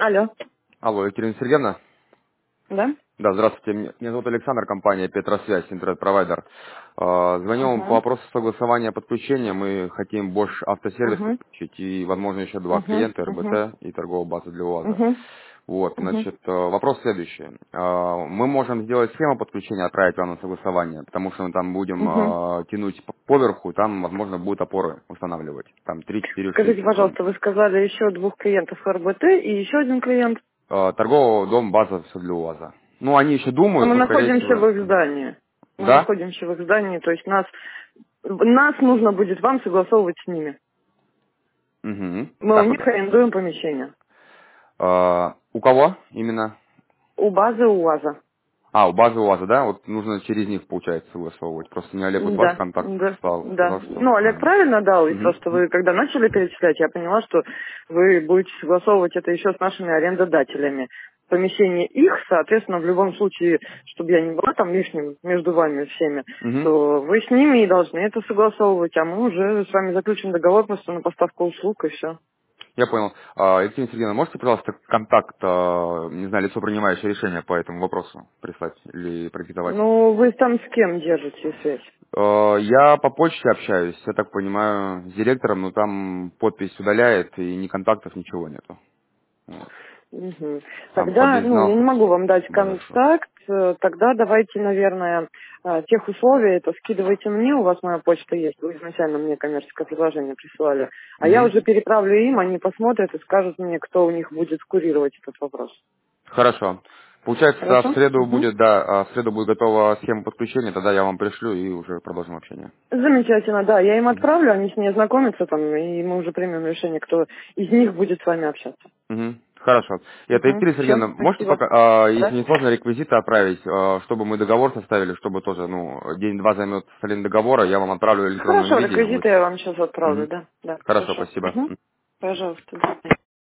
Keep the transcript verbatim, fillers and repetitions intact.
Алло. Алло, Екатерина Сергеевна? Да? Да, здравствуйте. Меня меня зовут Александр, компания Петросвязь, интернет-провайдер. А, Звоню вам по Угу. вопросу согласования подключения. Мы хотим Bosch автосервис Угу. подключить и, возможно, еще два Угу. клиента Угу. РБТ и торговая база для УАЗа. Угу. Вот, Угу. значит, э, вопрос следующий. А, Мы можем сделать схему подключения, отправить вам на согласование, потому что мы там будем Угу. а, тянуть по- поверху, там, возможно, будут опоры устанавливать. Там три-четыре Скажите, штуки. Вот. пожалуйста, вы сказали еще двух клиентов РБТ и еще один клиент. А, Торговый дом, база, все для УАЗа. Ну, они еще Но думают, мы но, скорее находимся в всего... их здании. Мы Да? находимся в их здании, то есть нас, нас нужно будет вам согласовывать с ними. Угу. Мы у Так них вот. арендуем помещение. А, у кого именно? У базы УАЗа. А, у базы УАЗа, да? Вот нужно через них, получается, согласовывать. Просто мне Олег вот ваш Да, контакт да, стал, да. сказал, что... Ну, Олег правильно дал, и Угу. просто вы, когда начали перечислять, я поняла, что вы будете согласовывать это еще с нашими арендодателями. Помещение их, соответственно, в любом случае, чтобы я не была там лишним между вами всеми, Угу. то вы с ними и должны это согласовывать, а мы уже с вами заключим договор просто на поставку услуг и все. Я понял. А, Екатерина Сергеевна, можете, пожалуйста, контакт, а, не знаю, лицо, принимающее решение по этому вопросу прислать или продиктовать? Ну, вы там с кем держите связь? А, Я по почте общаюсь, я так понимаю, с директором, но там подпись удаляет, и ни контактов, ничего нету. Вот. Мгм. Сам Тогда, ну, я не подознался. могу вам дать Хорошо. контакт, э, тогда давайте, наверное, э, тех условий, это скидывайте мне, у вас моя почта есть, вы изначально мне коммерческое предложение присылали, а я Мгм. уже переправлю им, они посмотрят и скажут мне, кто у них будет курировать этот вопрос. Хорошо. Получается, в Хорошо? среду Мгм. будет, да, а, в среду будет готова схема подключения, тогда я вам пришлю и уже продолжим общение. Замечательно, да, я им Мгм. отправлю, они с ней ознакомятся там, и мы уже примем решение, кто из них будет с вами общаться. Мгм. Хорошо. И это, Угу. Екатерина Все, Сергеевна, можете спасибо. пока, а, если Да? не сложно, реквизиты отправить, а, чтобы мы договор составили, чтобы тоже, ну, день-два займет составление договора, я вам отправлю в электронном Хорошо, виде. Вы... реквизиты я вам сейчас отправлю, Мгм. да, да, Хорошо, хорошо. спасибо. Угу. Пожалуйста, да.